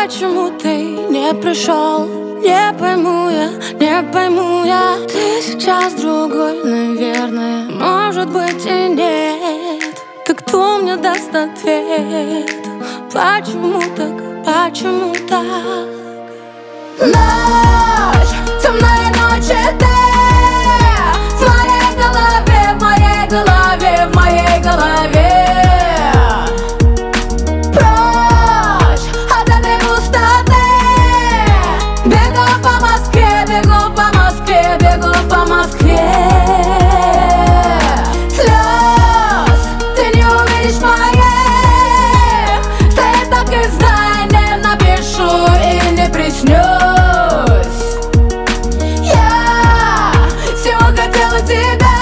Почему ты не пришел? Не пойму я, не пойму я. Ты сейчас другой, наверное, может быть и нет. Так кто мне даст ответ? Почему так, почему так? Ночь, темная ночь, ты в моей голове, в моей голове, в моей голове. Прочь от этой пустоты. Бегу по Москве, бегу по Москве, бегу по Москве. Слез ты не увидишь моих. Ты так и знай, не напишу и не приснюсь. Я всего хотела тебя,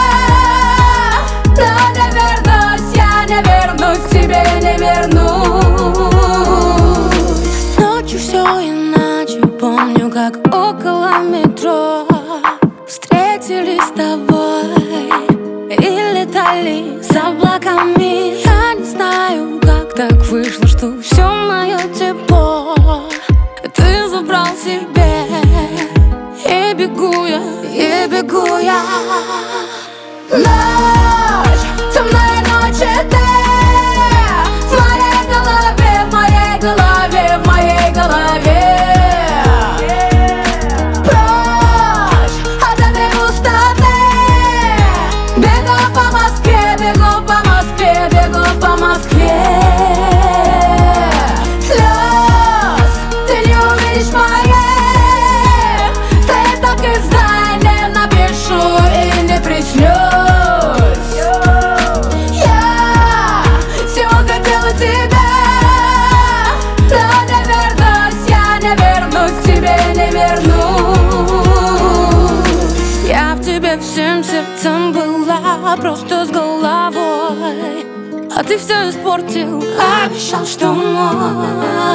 но не вернусь, я не вернусь к тебе, не вернусь. Ночью все иначе, помню, как около метро встретились с тобой и летали с облаками. Я не знаю, как так вышло, что все мое тепло ты забрал себе. И бегу я, и бегу я. Ночь, темная ночь, ты в моей голове, в моей голове, в моей голове. Прочь от этой пустоты. Бегу по Москве, бегу по Москве, бегу по Москве. Слез ты не увидишь моих. Ты так и знай, не напишу и не приснюсь. Я всего хотела тебя, но не вернусь, я не вернусь к тебе, не вернусь. Я в тебе всем сердцем была, просто с головой, а ты все испортил, обещал, что мой.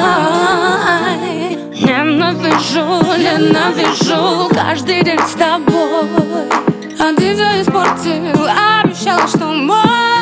Ненавижу, ненавижу каждый день с тобой, а ты все испортил, обещал, что мой.